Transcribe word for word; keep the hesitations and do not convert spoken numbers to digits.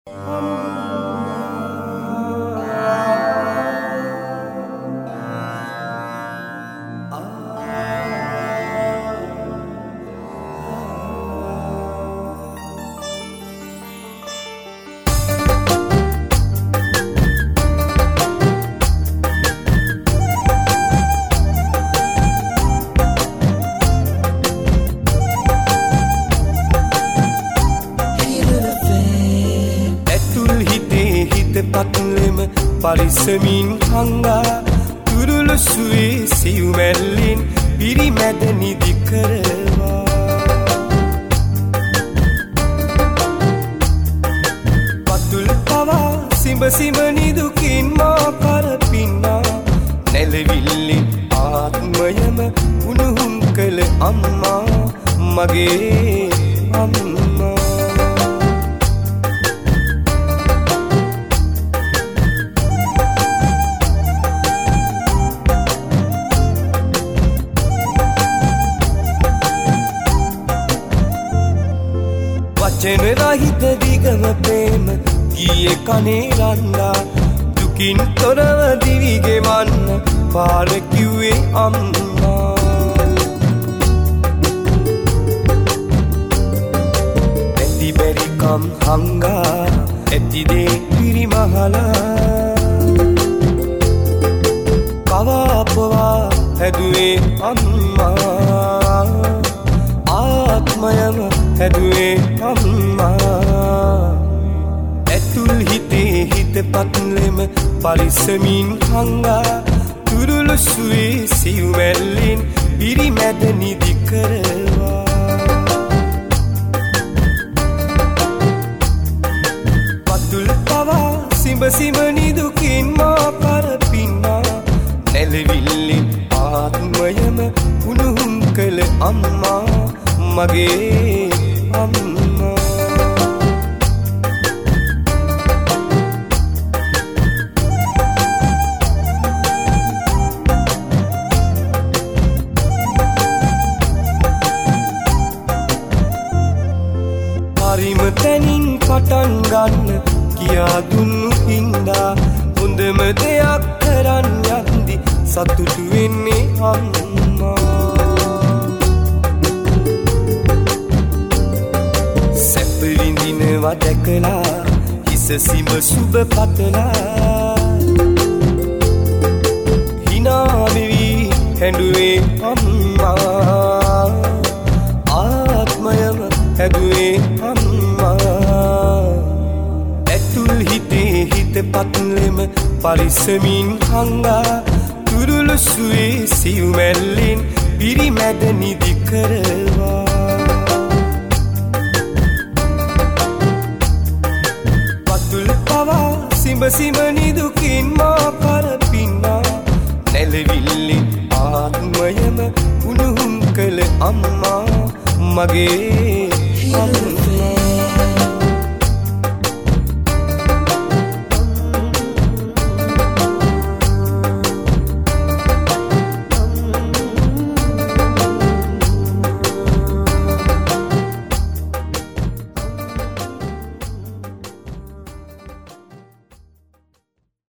පත්ලෙම පරිස්සමින් හංගා තුරුළු සුවේ සිව්මැල්ලෙන් පිරිමැද නිදි කරවා පතුල් පවා සිඹ සිඹ නිදුකින් මා කරපින්නා නැලවිල්ලෙන් ආත්මයම උණුහුම් කළ අම්මා මගේ අම්මා වචන රහිත දිගම ප්‍රේම ගියේ කනේ රන්දා දුකින් තොරව දිවි ගෙවන්න පාර කිව්වේ අම්මා ඇති බැරිකම් හංගා ඇති දේ පිරිමහලා කවාපවා හැදුවේ අම්මා ආත්මයම හැදුවේ අම්මා ඇතුල් හිතේ හිත පත්ලෙම පරිස්සමින් හංගා තුරුළු සුවේ සිව්මැල්ලෙන් පිරිමැද නිදි කරවා පතුල් පවා සිඹ සිඹ නිදුකින් මා කරපින්නා නැලවිල්ලෙන් ආත්මයම උණුහුම් කළ අම්මා මගේ අම්මා හරිම තැනින් පටන් ගන්න කියා දුන්නු හින්දා හොඳම දෙයක් කරන් යන්දි සතුටු වෙන්නේ අම්මා සැපවිඳිනවා දැකලා හිස සිඹ සුබ පතලා හිනා වෙවි හැඬුවේ අම්මා ආත්මයම හැදුවේ අම්මා ඇතුල් හිතේ හිත පත්ලෙම පරිස්සමින් හංගා තුරුළු සුවේ සිව්මැල්ලෙන් පිරිමැද නිදි කරවා පතුල් පවා සිඹ සිඹ නිදුකින් මා කරපින්නා නැලවිල්ලෙන් ආත්මයම උණුහුම් කළ අම්මා මගේ අම්මා